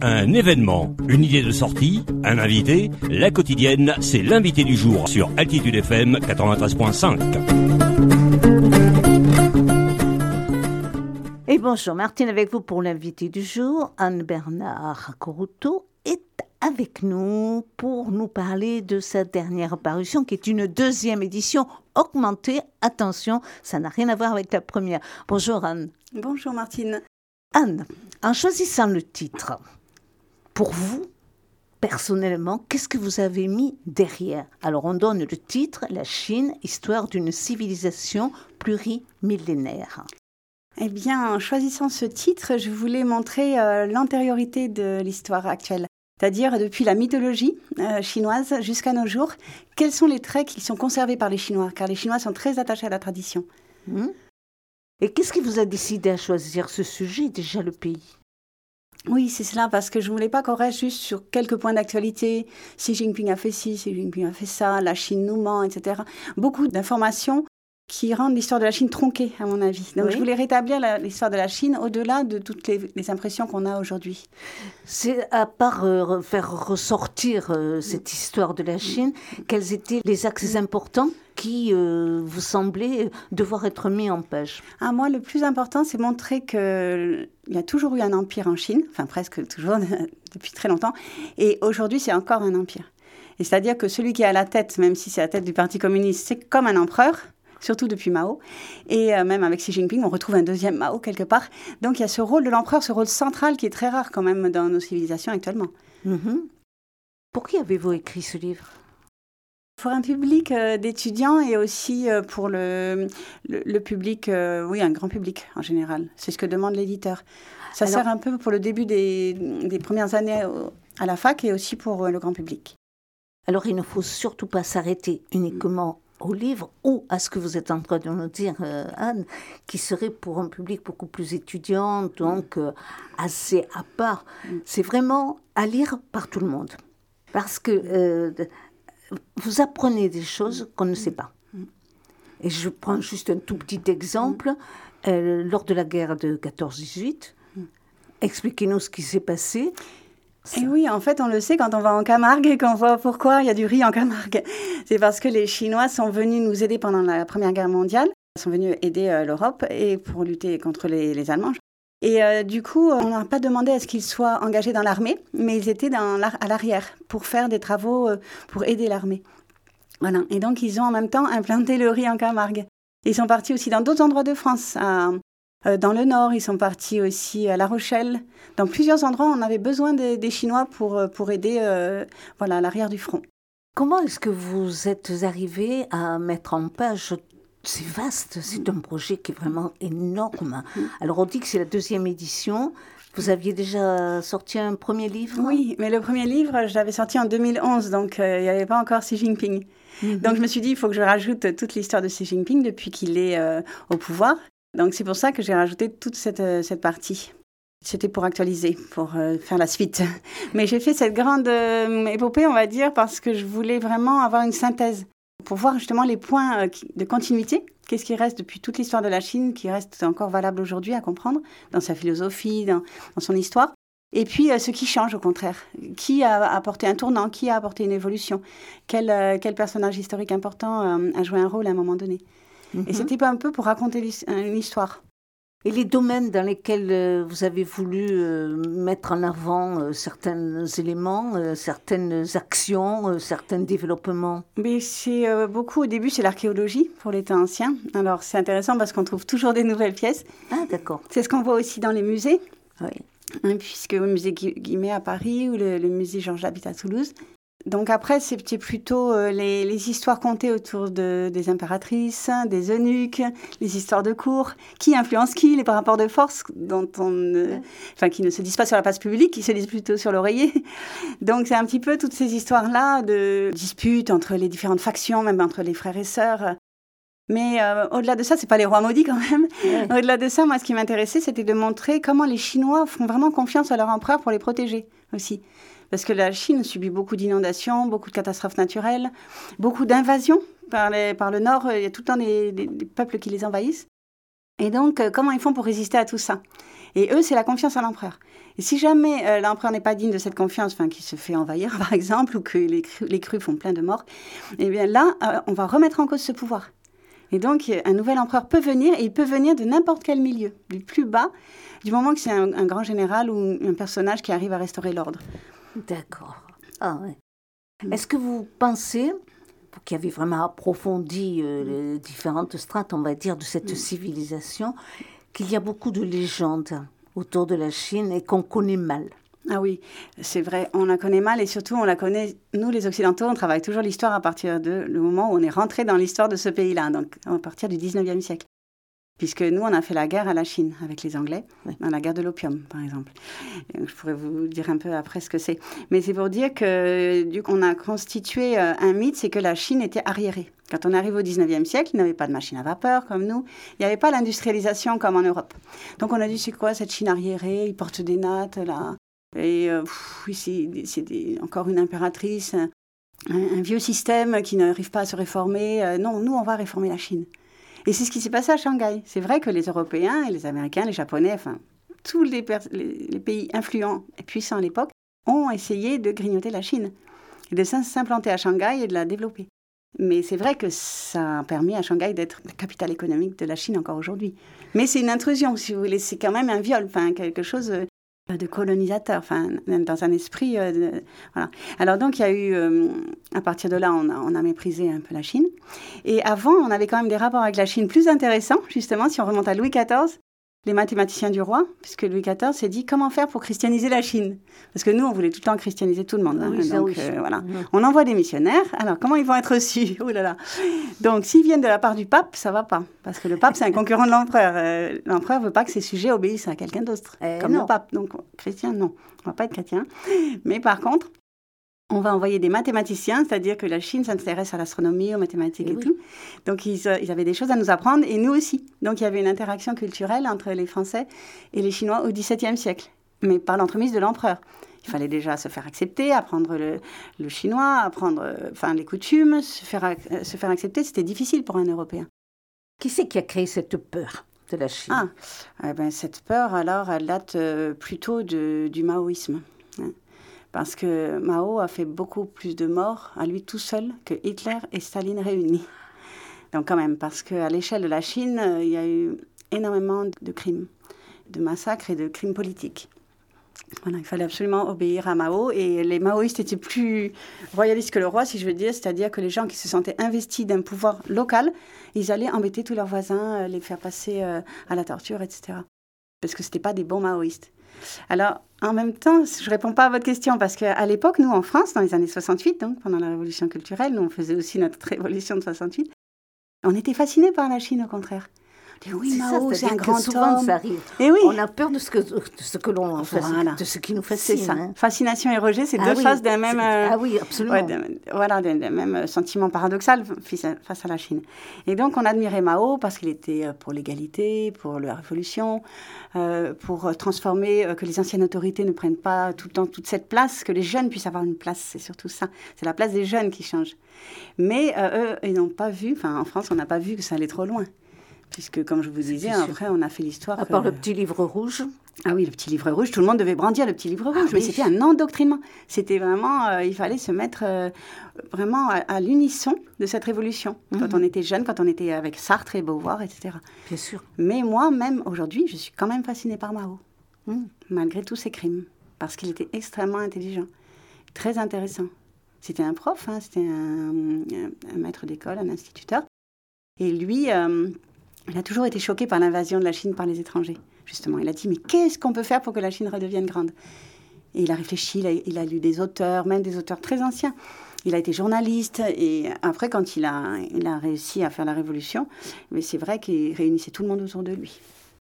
Un événement, une idée de sortie, un invité, la quotidienne, c'est l'invité du jour sur Altitude FM 93.5. Et bonjour, Martine avec vous pour l'invité du jour. Anne-Bernard Corouteau est avec nous pour nous parler de sa dernière parution qui est une deuxième édition augmentée. Attention, ça n'a rien à voir avec la première. Bonjour Anne. Bonjour Martine. Anne, en choisissant le titre, pour vous, personnellement, qu'est-ce que vous avez mis derrière? Alors on donne le titre, La Chine, histoire d'une civilisation plurimillénaire. Eh bien, en choisissant ce titre, je voulais montrer l'antériorité de l'histoire actuelle. C'est-à-dire depuis la mythologie chinoise jusqu'à nos jours, quels sont les traits qui sont conservés par les Chinois? Car les Chinois sont très attachés à la tradition. Et qu'est-ce qui vous a décidé à choisir ce sujet, déjà le pays? Oui, c'est cela, parce que je ne voulais pas qu'on reste juste sur quelques points d'actualité. Xi Jinping a fait ci, Xi Jinping a fait ça, la Chine nous ment, etc. Beaucoup d'informations qui rendent l'histoire de la Chine tronquée, à mon avis. Donc, je voulais rétablir l'histoire de la Chine au-delà de toutes les impressions qu'on a aujourd'hui. C'est à part faire ressortir cette histoire de la Chine, quels étaient les axes importants qui vous semblaient devoir être mis en page? Moi, le plus important, c'est montrer qu'il y a toujours eu un empire en Chine, enfin presque toujours, depuis très longtemps, et aujourd'hui, c'est encore un empire. Et c'est-à-dire que celui qui est à la tête, même si c'est la tête du Parti communiste, c'est comme un empereur, surtout depuis Mao. Et même avec Xi Jinping, on retrouve un deuxième Mao quelque part. Donc il y a ce rôle de l'empereur, ce rôle central qui est très rare quand même dans nos civilisations actuellement. Pour qui avez-vous écrit ce livre? Pour un public d'étudiants et aussi pour le public, oui, un grand public en général. C'est ce que demande l'éditeur. Ça sert un peu pour le début des premières années à la fac et aussi pour le grand public. Alors il ne faut surtout pas s'arrêter uniquement au livre ou à ce que vous êtes en train de nous dire, Anne, qui serait pour un public beaucoup plus étudiant, donc assez à part. C'est vraiment à lire par tout le monde. Parce que vous apprenez des choses qu'on ne sait pas. Et je prends juste un tout petit exemple. Lors de la guerre de 14-18, expliquez-nous ce qui s'est passé. Et oui, en fait, on le sait quand on va en Camargue et qu'on voit pourquoi il y a du riz en Camargue. C'est parce que les Chinois sont venus nous aider pendant la Première Guerre mondiale. Ils sont venus aider l'Europe et pour lutter contre les Allemands. Et du coup, on n'a pas demandé à ce qu'ils soient engagés dans l'armée, mais ils étaient à l'arrière pour faire des travaux, pour aider l'armée. Voilà. Et donc, ils ont en même temps implanté le riz en Camargue. Ils sont partis aussi dans d'autres endroits de France, dans le Nord, ils sont partis aussi à La Rochelle. Dans plusieurs endroits, on avait besoin des Chinois pour aider à l'arrière du front. Comment est-ce que vous êtes arrivé à mettre en page? C'est vaste, c'est un projet qui est vraiment énorme. Alors on dit que c'est la deuxième édition. Vous aviez déjà sorti un premier livre? Oui, mais le premier livre, je l'avais sorti en 2011, donc il n'y avait pas encore Xi Jinping. Donc je me suis dit, il faut que je rajoute toute l'histoire de Xi Jinping depuis qu'il est au pouvoir. Donc c'est pour ça que j'ai rajouté toute cette partie. C'était pour actualiser, pour faire la suite. Mais j'ai fait cette grande épopée, on va dire, parce que je voulais vraiment avoir une synthèse pour voir justement les points de continuité. Qu'est-ce qui reste depuis toute l'histoire de la Chine, qui reste encore valable aujourd'hui à comprendre, dans sa philosophie, dans son histoire. Et puis ce qui change au contraire. Qui a apporté un tournant, qui a apporté une évolution, quel personnage historique important a joué un rôle à un moment donné. Et c'était un peu pour raconter une histoire. Et les domaines dans lesquels vous avez voulu mettre en avant certains éléments, certaines actions, certains développements? Mais c'est beaucoup, au début, c'est l'archéologie pour les temps anciens. Alors, c'est intéressant parce qu'on trouve toujours des nouvelles pièces. Ah, d'accord. C'est ce qu'on voit aussi dans les musées. Oui. Puisque le musée Guimet à Paris ou le musée Georges Labitte à Toulouse. Donc après, c'était plutôt les histoires contées autour des impératrices, des eunuques, les histoires de cour, qui influence qui, les rapports de force qui ne se disent pas sur la place publique, qui se disent plutôt sur l'oreiller. Donc c'est un petit peu toutes ces histoires-là de disputes entre les différentes factions, même entre les frères et sœurs. Mais au-delà de ça, c'est pas les rois maudits quand même. Ouais. Au-delà de ça, moi, ce qui m'intéressait, c'était de montrer comment les Chinois font vraiment confiance à leur empereur pour les protéger aussi. Parce que la Chine subit beaucoup d'inondations, beaucoup de catastrophes naturelles, beaucoup d'invasions par le nord. Il y a tout le temps des peuples qui les envahissent. Et donc, comment ils font pour résister à tout ça? Et eux, c'est la confiance en l'empereur. Et si jamais l'empereur n'est pas digne de cette confiance, qu'il se fait envahir, par exemple, ou que les crus font plein de morts, eh bien là, on va remettre en cause ce pouvoir. Et donc, un nouvel empereur peut venir, et il peut venir de n'importe quel milieu, du plus bas, du moment que c'est un grand général ou un personnage qui arrive à restaurer l'ordre. D'accord. Ah ouais. Est-ce que vous pensez, vous qui avez vraiment approfondi les différentes strates, on va dire, de cette civilisation, qu'il y a beaucoup de légendes autour de la Chine et qu'on connaît mal? Ah oui, c'est vrai, on la connaît mal et surtout on la connaît, nous les Occidentaux, on travaille toujours l'histoire à partir du moment où on est rentré dans l'histoire de ce pays-là, donc à partir du 19e siècle. Puisque nous, on a fait la guerre à la Chine avec les Anglais, dans la guerre de l'opium, par exemple. Et je pourrais vous dire un peu après ce que c'est. Mais c'est pour dire qu'on a constitué un mythe, c'est que la Chine était arriérée. Quand on arrive au 19e siècle, il n'y avait pas de machine à vapeur comme nous. Il n'y avait pas l'industrialisation comme en Europe. Donc on a dit, c'est quoi cette Chine arriérée? Ils portent des nattes, là. Et c'est encore une impératrice, un vieux système qui n'arrive pas à se réformer. Non, nous, on va réformer la Chine. Et c'est ce qui s'est passé à Shanghai. C'est vrai que les Européens, et les Américains, les Japonais, tous les pays influents et puissants à l'époque, ont essayé de grignoter la Chine, et de s'implanter à Shanghai et de la développer. Mais c'est vrai que ça a permis à Shanghai d'être la capitale économique de la Chine encore aujourd'hui. Mais c'est une intrusion, si vous voulez. C'est quand même un viol, quelque chose de colonisateur, dans un esprit... voilà. Alors donc, il y a eu... à partir de là, on a méprisé un peu la Chine. Et avant, on avait quand même des rapports avec la Chine plus intéressants, justement, si on remonte à Louis XIV, les mathématiciens du roi, puisque Louis XIV s'est dit comment faire pour christianiser la Chine. Parce que nous, on voulait tout le temps christianiser tout le monde. Oui, donc, voilà. On envoie des missionnaires. Alors, comment ils vont être reçus? Oh là là. Donc, s'ils viennent de la part du pape, ça va pas. Parce que le pape, c'est un concurrent de l'empereur. L'empereur ne veut pas que ses sujets obéissent à quelqu'un d'autre, comme le pape. Donc, chrétien, non. On ne va pas être chrétien. Mais par contre, on va envoyer des mathématiciens, c'est-à-dire que la Chine s'intéresse à l'astronomie, aux mathématiques et tout. Donc, ils avaient des choses à nous apprendre, et nous aussi. Donc, il y avait une interaction culturelle entre les Français et les Chinois au XVIIe siècle, mais par l'entremise de l'empereur. Il fallait déjà se faire accepter, apprendre le chinois, apprendre les coutumes, se faire accepter. C'était difficile pour un Européen. Qui c'est qui a créé cette peur de la Chine? Cette peur, alors, elle date plutôt du maoïsme. Parce que Mao a fait beaucoup plus de morts à lui tout seul que Hitler et Staline réunis. Donc quand même, parce qu'à l'échelle de la Chine, il y a eu énormément de crimes, de massacres et de crimes politiques. Voilà, il fallait absolument obéir à Mao. Et les maoïstes étaient plus royalistes que le roi, si je veux dire. C'est-à-dire que les gens qui se sentaient investis d'un pouvoir local, ils allaient embêter tous leurs voisins, les faire passer à la torture, etc. Parce que ce n'étaient pas des bons maoïstes. Alors, en même temps, je ne réponds pas à votre question, parce qu'à l'époque, nous, en France, dans les années 68, donc pendant la Révolution culturelle, nous, on faisait aussi notre révolution de 68, on était fascinés par la Chine, au contraire. Oui, Mao, c'est un grand souvent, homme. Ça arrive. Et oui. On a peur de ce que l'on de ce qui nous fascine. C'est ça. Hein. Fascination et rejet, c'est deux faces d'un même... oui, absolument. D'un même sentiment paradoxal face à la Chine. Et donc, on admirait Mao parce qu'il était pour l'égalité, pour la révolution, pour transformer, que les anciennes autorités ne prennent pas tout le temps toute cette place, que les jeunes puissent avoir une place, c'est surtout ça. C'est la place des jeunes qui change. Mais eux, ils n'ont pas vu, en France, on n'a pas vu que ça allait trop loin. Puisque, comme je vous disais, après, on a fait l'histoire... À part le petit livre rouge. Ah oui, le petit livre rouge, tout le monde devait brandir le petit livre rouge. Mais c'était un endoctrinement. C'était vraiment... il fallait se mettre vraiment à l'unisson de cette révolution. Quand on était jeune, quand on était avec Sartre et Beauvoir, etc. Bien sûr. Mais moi, même aujourd'hui, je suis quand même fascinée par Mao. Malgré tous ses crimes. Parce qu'il était extrêmement intelligent. Très intéressant. C'était un prof, c'était un maître d'école, un instituteur. Et lui... il a toujours été choqué par l'invasion de la Chine par les étrangers, justement. Il a dit, mais qu'est-ce qu'on peut faire pour que la Chine redevienne grande? Et il a réfléchi, il a lu des auteurs, même des auteurs très anciens. Il a été journaliste, et après, quand il a réussi à faire la révolution, mais c'est vrai qu'il réunissait tout le monde autour de lui.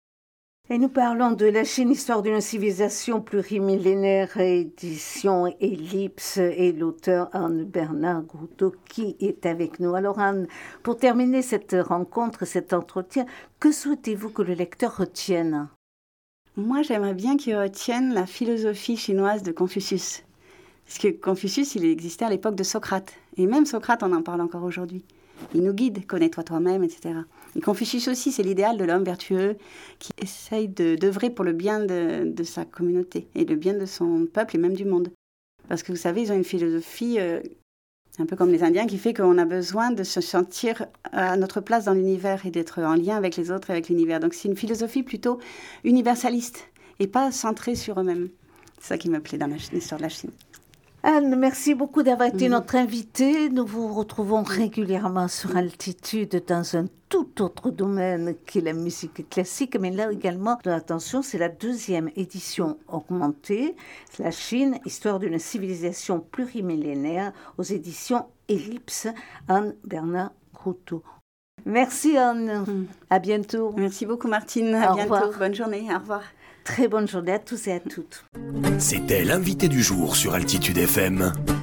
Et nous parlons de la Chine, histoire d'une civilisation plurimillénaire, édition Ellipse, et l'auteur Anne-Bernard Groutot qui est avec nous. Alors Anne, pour terminer cette rencontre, cet entretien, que souhaitez-vous que le lecteur retienne? Moi, j'aimerais bien qu'il retienne la philosophie chinoise de Confucius. Parce que Confucius, il existait à l'époque de Socrate. Et même Socrate, on en parle encore aujourd'hui. Il nous guide, connais-toi toi-même, etc. Et Confucius aussi, c'est l'idéal de l'homme vertueux qui essaye d'œuvrer pour le bien de sa communauté et le bien de son peuple et même du monde. Parce que vous savez, ils ont une philosophie, un peu comme les Indiens, qui fait qu'on a besoin de se sentir à notre place dans l'univers et d'être en lien avec les autres et avec l'univers. Donc c'est une philosophie plutôt universaliste et pas centrée sur eux-mêmes. C'est ça qui me plaît dans l'histoire de la Chine. Anne, merci beaucoup d'avoir été notre invitée. Nous vous retrouvons régulièrement sur Altitude dans un tout autre domaine qui est la musique classique, mais là également, attention, c'est la 2e édition augmentée, la Chine, histoire d'une civilisation plurimillénaire, aux éditions Ellipse, Anne Bernard Croteau. Merci Anne, à bientôt. Merci beaucoup Martine, à bientôt, revoir. Bonne journée, au revoir. Très bonne journée à tous et à toutes. C'était l'invité du jour sur Altitude FM.